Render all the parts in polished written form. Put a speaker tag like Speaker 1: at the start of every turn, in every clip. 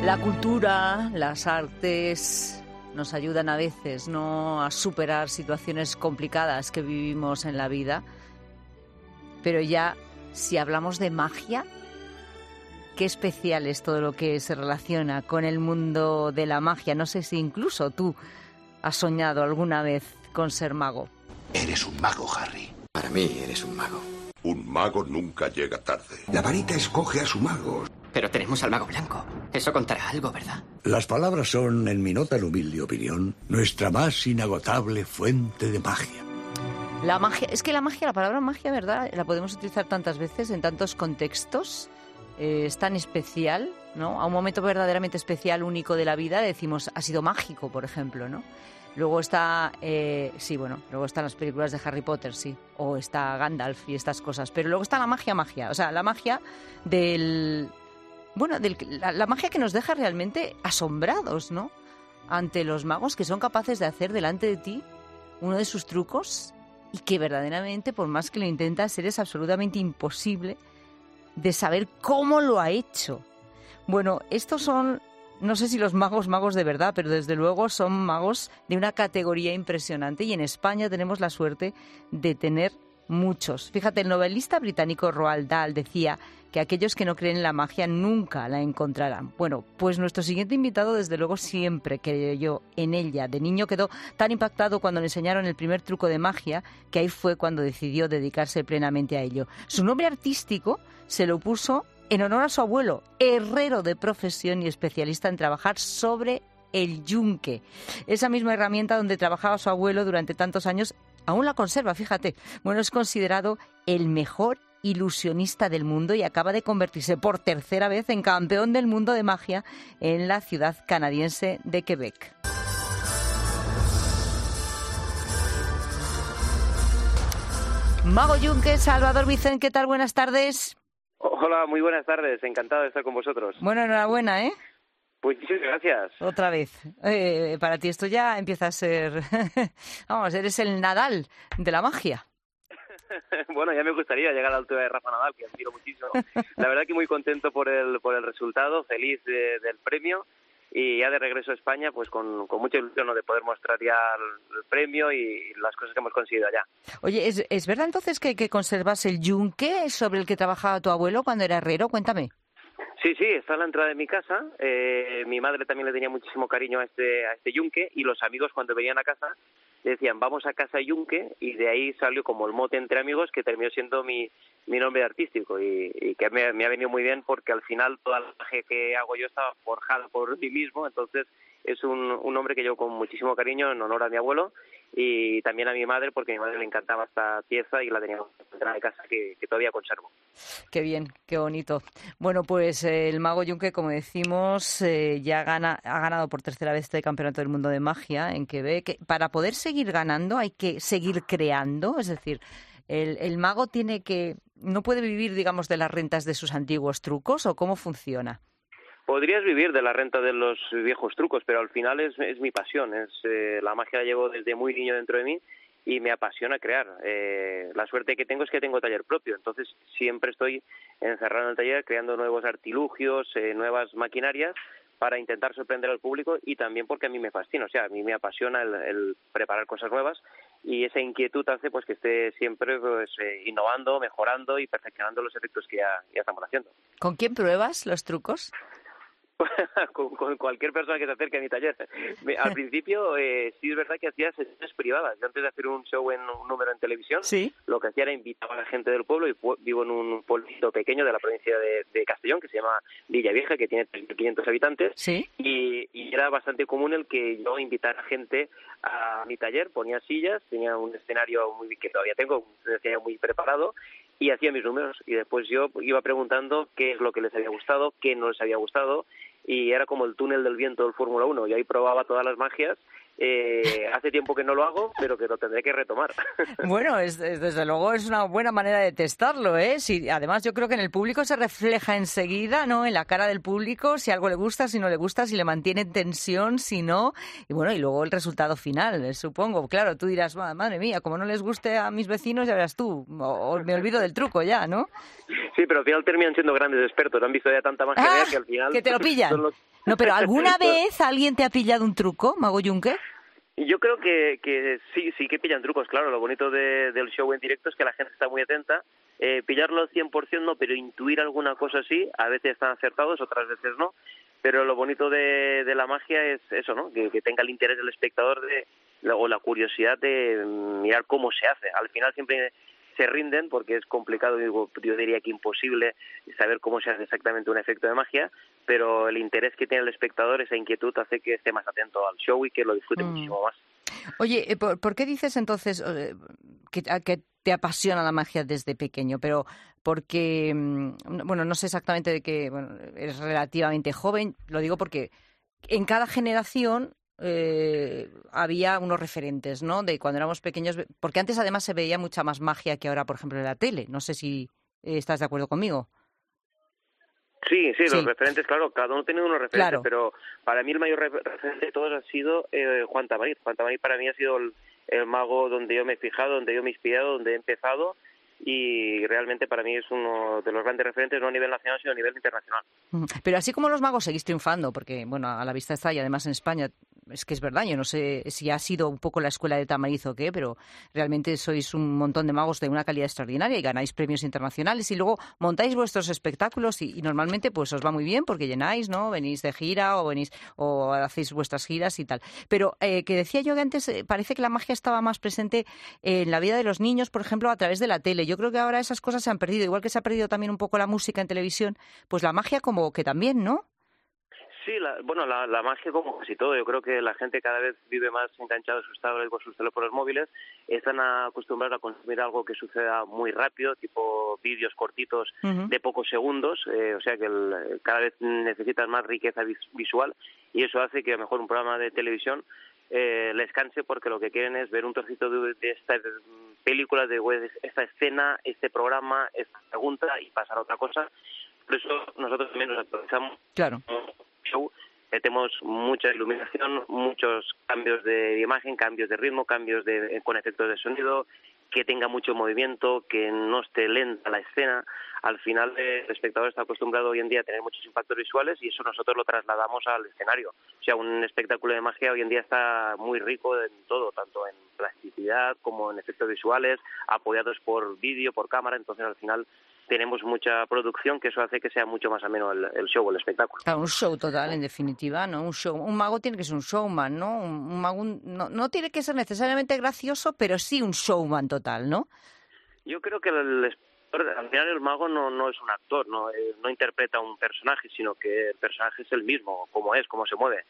Speaker 1: La cultura, las artes nos ayudan a veces, ¿no?, a superar situaciones complicadas que vivimos en la vida. Pero ya, si hablamos de magia, qué especial es todo lo que se relaciona con el mundo de la magia. No sé si incluso tú has soñado alguna vez con ser mago.
Speaker 2: Eres un mago, Harry.
Speaker 3: Para mí eres un mago.
Speaker 2: Un mago nunca llega tarde.
Speaker 3: La varita escoge a su mago.
Speaker 4: Pero tenemos al mago blanco. Eso contará algo, ¿verdad?
Speaker 5: Las palabras son, en mi no tan humilde opinión, nuestra más inagotable fuente de magia.
Speaker 1: La magia, es que la magia, la palabra magia, ¿verdad?, la podemos utilizar tantas veces, en tantos contextos. Es tan especial, ¿no? A un momento verdaderamente especial, único de la vida, decimos, ha sido mágico, por ejemplo, ¿no? Luego está, luego están las películas de Harry Potter, sí, o está Gandalf y estas cosas, pero luego está la magia, o sea, la magia la magia que nos deja realmente asombrados, ¿no?, ante los magos que son capaces de hacer delante de ti uno de sus trucos y que verdaderamente, por más que lo intentas, eres absolutamente imposible de saber cómo lo ha hecho. Bueno, estos son, no sé si los magos de verdad, pero desde luego son magos de una categoría impresionante y en España tenemos la suerte de tener muchos. Fíjate, el novelista británico Roald Dahl decía que aquellos que no creen en la magia nunca la encontrarán. Bueno, pues nuestro siguiente invitado desde luego siempre creyó en ella. De niño quedó tan impactado cuando le enseñaron el primer truco de magia que ahí fue cuando decidió dedicarse plenamente a ello. Su nombre artístico se lo puso en honor a su abuelo, herrero de profesión y especialista en trabajar sobre el yunque. Esa misma herramienta donde trabajaba su abuelo durante tantos años aún la conserva, fíjate. Bueno, es considerado el mejor ilusionista del mundo y acaba de convertirse por tercera vez en campeón del mundo de magia en la ciudad canadiense de Quebec. Mago Yunque, Salvador Vicent, ¿qué tal? Buenas tardes.
Speaker 6: Hola, muy buenas tardes. Encantado de estar con vosotros.
Speaker 1: Bueno, enhorabuena, ¿eh?
Speaker 6: Pues muchas gracias.
Speaker 1: Otra vez. Para ti esto ya empieza a ser... Vamos, eres el Nadal de la magia.
Speaker 6: Bueno, ya me gustaría llegar a la altura de Rafa Nadal, que admiro muchísimo. La verdad que muy contento por el resultado, feliz del premio. Y ya de regreso a España, pues con mucha ilusión, ¿no?, de poder mostrar ya el premio y las cosas que hemos conseguido allá.
Speaker 1: Oye, ¿es verdad entonces que conservas el yunque sobre el que trabajaba tu abuelo cuando era herrero? Cuéntame.
Speaker 6: Sí, está a la entrada de mi casa. Mi madre también le tenía muchísimo cariño a este yunque y los amigos cuando venían a casa decían, vamos a casa yunque, y de ahí salió como el mote entre amigos que terminó siendo mi nombre artístico y que me ha venido muy bien porque al final toda la magia que hago yo estaba forjada por mí mismo, entonces es un nombre que llevo con muchísimo cariño en honor a mi abuelo y también a mi madre, porque a mi madre le encantaba esta pieza y la tenía en de casa que todavía conservo.
Speaker 1: Qué bien, qué bonito. Bueno, pues el mago Yunque, como decimos, ya ha ganado por tercera vez este Campeonato del Mundo de Magia en Quebec. Para poder seguir ganando hay que seguir creando, es decir, el mago no puede vivir, digamos, de las rentas de sus antiguos trucos, ¿o cómo funciona?
Speaker 6: Podrías vivir de la renta de los viejos trucos, pero al final es mi pasión. La magia la llevo desde muy niño dentro de mí y me apasiona crear. La suerte que tengo es que tengo taller propio, entonces siempre estoy encerrado en el taller creando nuevos artilugios, nuevas maquinarias para intentar sorprender al público y también porque a mí me fascina, o sea, a mí me apasiona el preparar cosas nuevas y esa inquietud hace pues que esté siempre innovando, mejorando y perfeccionando los efectos que ya estamos haciendo.
Speaker 1: ¿Con quién pruebas los trucos?
Speaker 6: con cualquier persona que se acerque a mi taller. Al principio sí es verdad que hacía sesiones privadas. Yo antes de hacer un show en un número en televisión, ¿sí?, lo que hacía era invitar a la gente del pueblo, y vivo en un pueblito pequeño de la provincia de Castellón que se llama Villavieja, que tiene 3.500 habitantes, ¿sí?, y era bastante común el que yo invitara gente a mi taller, ponía sillas, tenía un escenario que todavía tengo, un escenario muy preparado, y hacía mis números, y después yo iba preguntando qué es lo que les había gustado, qué no les había gustado, y era como el túnel del viento del Fórmula 1, y ahí probaba todas las magias. Hace tiempo que no lo hago, pero que lo tendré que retomar.
Speaker 1: Bueno, desde luego es una buena manera de testarlo, ¿eh? Sí, además yo creo que en el público se refleja enseguida, ¿no?, en la cara del público, si algo le gusta, si no le gusta, si le mantiene en tensión, si no, y bueno, y luego el resultado final, supongo. Claro, tú dirás, madre mía, como no les guste a mis vecinos, ya verás tú, o me olvido del truco ya, ¿no?
Speaker 6: Sí, pero al final terminan siendo grandes expertos. Han visto ya tanta magia que al final...
Speaker 1: que te lo pillan. No, pero ¿alguna vez alguien te ha pillado un truco, Mago Juncker?
Speaker 6: Yo creo que sí que pillan trucos, claro. Lo bonito del show en directo es que la gente está muy atenta. Pillarlo 100% no, pero intuir alguna cosa sí. A veces están acertados, otras veces no. Pero lo bonito de la magia es eso, ¿no? Que tenga el interés del espectador o la curiosidad de mirar cómo se hace. Al final siempre se rinden porque es complicado, yo diría que imposible saber cómo se hace exactamente un efecto de magia, pero el interés que tiene el espectador, esa inquietud, hace que esté más atento al show y que lo disfrute muchísimo más.
Speaker 1: Oye, ¿por qué dices entonces que te apasiona la magia desde pequeño? Pero porque, bueno, no sé exactamente de qué, bueno, eres relativamente joven, lo digo porque en cada generación había unos referentes, ¿no? De cuando éramos pequeños, porque antes además se veía mucha más magia que ahora, por ejemplo, en la tele. No sé si estás de acuerdo conmigo.
Speaker 6: Sí, los referentes, claro, cada uno tiene unos referentes,
Speaker 1: claro.
Speaker 6: Pero para mí el mayor referente de todos ha sido Juan Tamariz. Juan Tamariz para mí ha sido el mago donde yo me he fijado, donde yo me he inspirado, donde he empezado, y realmente para mí es uno de los grandes referentes, no a nivel nacional, sino a nivel internacional.
Speaker 1: Pero así como los magos seguís triunfando, porque, bueno, a la vista está, y además en España, es que es verdad, yo no sé si ha sido un poco la escuela de Tamariz o qué, pero realmente sois un montón de magos de una calidad extraordinaria y ganáis premios internacionales y luego montáis vuestros espectáculos y normalmente pues os va muy bien porque llenáis, ¿no? Venís de gira o hacéis vuestras giras y tal. Pero que decía yo que antes parece que la magia estaba más presente en la vida de los niños, por ejemplo, a través de la tele. Yo creo que ahora esas cosas se han perdido, igual que se ha perdido también un poco la música en televisión, pues la magia como que también, ¿no?
Speaker 6: Sí, la magia como casi todo. Yo creo que la gente cada vez vive más enganchada a sus tablets o sus teléfonos móviles. Están acostumbrados a consumir algo que suceda muy rápido, tipo vídeos cortitos de pocos segundos. O sea que cada vez necesitan más riqueza visual y eso hace que a lo mejor un programa de televisión les canse porque lo que quieren es ver un trocito de esta película, de esta escena, este programa, esta pregunta y pasar a otra cosa. Por eso nosotros también nos actualizamos.
Speaker 1: Claro.
Speaker 6: Show, metemos mucha iluminación, muchos cambios de imagen, cambios de ritmo, cambios con efectos de sonido, que tenga mucho movimiento, que no esté lenta la escena. Al final el espectador está acostumbrado hoy en día a tener muchos impactos visuales y eso nosotros lo trasladamos al escenario. O sea, un espectáculo de magia hoy en día está muy rico en todo, tanto en plasticidad como en efectos visuales, apoyados por vídeo, por cámara. Entonces al final tenemos mucha producción, que eso hace que sea mucho más ameno el show, el espectáculo.
Speaker 1: Claro, un show total, en definitiva, ¿no? Un mago tiene que ser un showman, ¿no? Un mago no tiene que ser necesariamente gracioso, pero sí un showman total, ¿no?
Speaker 6: Yo creo que al final el mago no es un actor, no interpreta un personaje, sino que el personaje es el mismo, cómo es, cómo se mueve.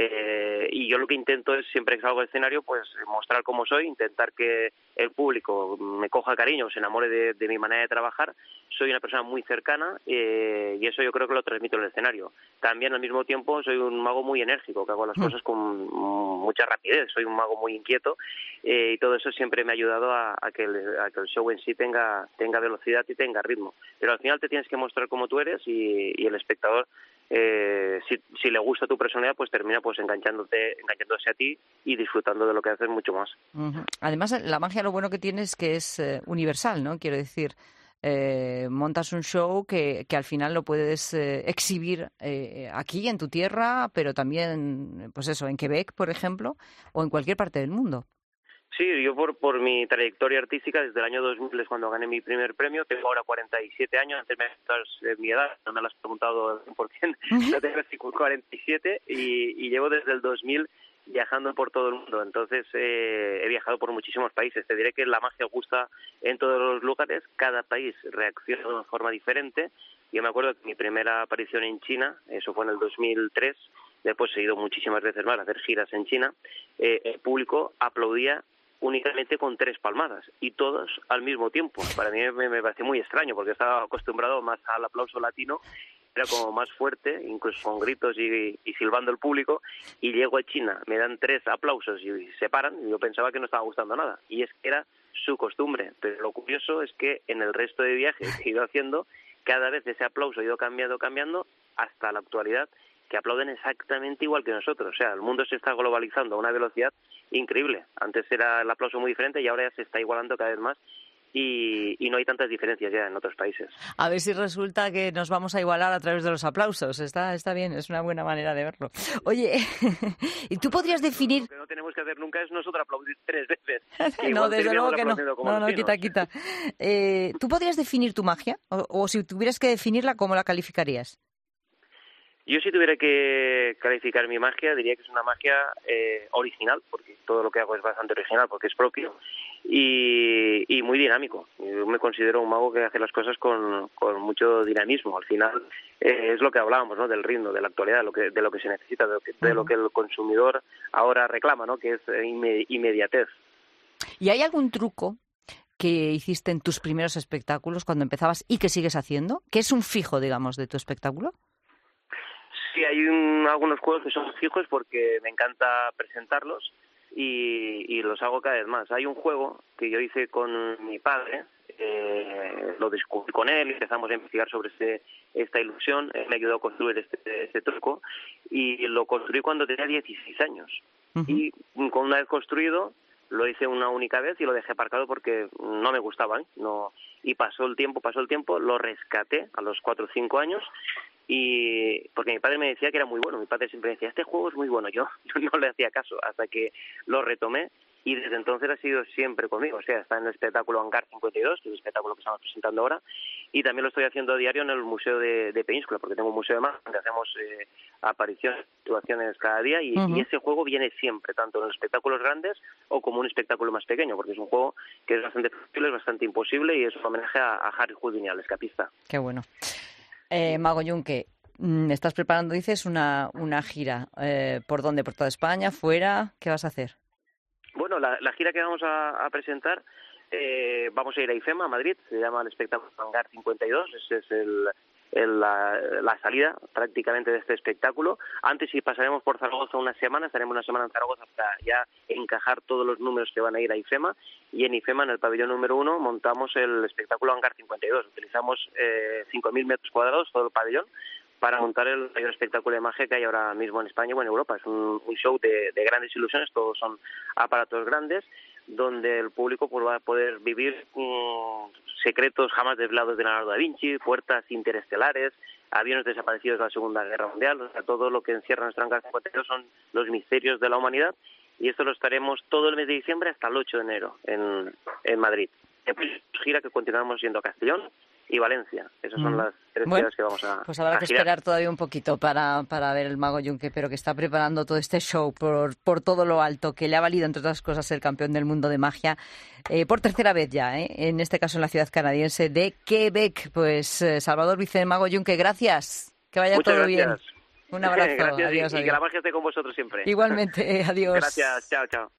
Speaker 6: Y yo lo que intento es, siempre que salgo al escenario, pues mostrar cómo soy, intentar que el público me coja cariño, se enamore de mi manera de trabajar. Soy una persona muy cercana y eso yo creo que lo transmito en el escenario. También al mismo tiempo soy un mago muy enérgico, que hago las cosas con mucha rapidez, soy un mago muy inquieto y todo eso siempre me ha ayudado a que el show en sí tenga velocidad y tenga ritmo. Pero al final te tienes que mostrar como tú eres y el espectador, si le gusta tu personalidad, pues termina pues enganchándose a ti y disfrutando de lo que haces mucho más.
Speaker 1: Además, la magia lo bueno que tiene es que es universal, ¿no? Quiero decir, montas un show que al final lo puedes exhibir aquí en tu tierra, pero también, pues eso, en Quebec, por ejemplo, o en cualquier parte del mundo.
Speaker 6: Sí, yo por mi trayectoria artística, desde el año 2000 es cuando gané mi primer premio, tengo ahora 47 años, antes me preguntas mi edad, no me lo has preguntado por qué, yo tengo 47 y llevo desde el 2000 viajando por todo el mundo, entonces he viajado por muchísimos países. Te diré que la magia gusta en todos los lugares, cada país reacciona de una forma diferente. Yo me acuerdo que mi primera aparición en China, eso fue en el 2003, después he ido muchísimas veces más a hacer giras en China, el público aplaudía únicamente con 3 palmadas y todos al mismo tiempo. Para mí me pareció muy extraño porque estaba acostumbrado más al aplauso latino, era como más fuerte, incluso con gritos y silbando el público, y llego a China, me dan 3 aplausos y se paran, y yo pensaba que no estaba gustando nada, y es que era su costumbre. Pero lo curioso es que en el resto de viajes que he ido haciendo, cada vez ese aplauso ha ido cambiando hasta la actualidad, que aplauden exactamente igual que nosotros. O sea, el mundo se está globalizando a una velocidad increíble. Antes era el aplauso muy diferente y ahora ya se está igualando cada vez más. y no hay tantas diferencias ya en otros países.
Speaker 1: A ver si resulta que nos vamos a igualar a través de los aplausos. Está bien, es una buena manera de verlo. Oye, ¿y tú podrías definir...?
Speaker 6: Lo que no tenemos que hacer nunca es nosotros aplaudir 3 veces.
Speaker 1: No, desde luego que no. No, quita. ¿Tú podrías definir tu magia? O si tuvieras que definirla, ¿cómo la calificarías?
Speaker 6: Yo si tuviera que calificar mi magia, diría que es una magia original, porque todo lo que hago es bastante original, porque es propio, y muy dinámico. Yo me considero un mago que hace las cosas con mucho dinamismo. Al final es lo que hablábamos, ¿no? Del ritmo, de la actualidad, de lo que se necesita, de lo que el consumidor ahora reclama, ¿no? Que es inmediatez.
Speaker 1: ¿Y hay algún truco que hiciste en tus primeros espectáculos cuando empezabas y que sigues haciendo? ¿Qué es un fijo, digamos, de tu espectáculo?
Speaker 6: Sí, hay algunos juegos que son fijos porque me encanta presentarlos y los hago cada vez más. Hay un juego que yo hice con mi padre, lo descubrí con él, empezamos a investigar sobre esta ilusión, él me ayudó a construir este truco y lo construí cuando tenía 16 años. Uh-huh. Y con una vez construido lo hice una única vez y lo dejé aparcado porque no me gustaba, no. Y pasó el tiempo, lo rescaté a los 4 o 5 años. Y porque mi padre me decía que era muy bueno, mi padre siempre decía, este juego es muy bueno, yo no le hacía caso hasta que lo retomé y desde entonces ha sido siempre conmigo, o sea, está en el espectáculo Hangar 52, que es el espectáculo que estamos presentando ahora, y también lo estoy haciendo a diario en el Museo de Peñíscola, porque tengo un museo de magia donde hacemos apariciones, situaciones cada día, y ese juego viene siempre, tanto en los espectáculos grandes o como un espectáculo más pequeño, porque es un juego que es bastante fácil, es bastante imposible y es un homenaje a Harry Houdini, al escapista.
Speaker 1: Qué bueno. Mago Junque, estás preparando, dices, una gira. ¿Por dónde? ¿Por toda España? ¿Fuera? ¿Qué vas a hacer?
Speaker 6: Bueno, la gira que vamos a presentar, vamos a ir a IFEMA, a Madrid, se llama el espectáculo Hangar 52, ese es la salida prácticamente de este espectáculo. Antes sí pasaremos por Zaragoza una semana, estaremos una semana en Zaragoza para ya encajar todos los números que van a ir a IFEMA, y en IFEMA, en el pabellón número 1, montamos el espectáculo Hangar 52. Utilizamos 5.000 metros cuadrados, todo el pabellón, para montar el mayor espectáculo de magia que hay ahora mismo en España o en Europa. Es un show de grandes ilusiones, todos son aparatos grandes, donde el público pues va a poder vivir secretos jamás desvelados de Leonardo da Vinci, puertas interestelares, aviones desaparecidos de la Segunda Guerra Mundial, o sea, todo lo que encierra nuestro Hangar 52 son los misterios de la humanidad, y esto lo estaremos todo el mes de diciembre hasta el 8 de enero en Madrid. Después gira que continuamos yendo a Castellón y Valencia. Esas son las 3 ciudades que vamos a
Speaker 1: pues habrá que
Speaker 6: girar.
Speaker 1: Esperar todavía un poquito para ver el Mago Junque, pero que está preparando todo este show por todo lo alto, que le ha valido, entre otras cosas, ser campeón del mundo de magia por tercera vez ya, en este caso en la ciudad canadiense de Quebec. Pues Salvador Vicente, Mago Junque, gracias. Que vaya
Speaker 6: Muchas
Speaker 1: todo
Speaker 6: gracias.
Speaker 1: bien. Un abrazo.
Speaker 6: Gracias,
Speaker 1: adiós,
Speaker 6: y que la magia esté con vosotros siempre.
Speaker 1: Igualmente, adiós.
Speaker 6: Gracias, chao.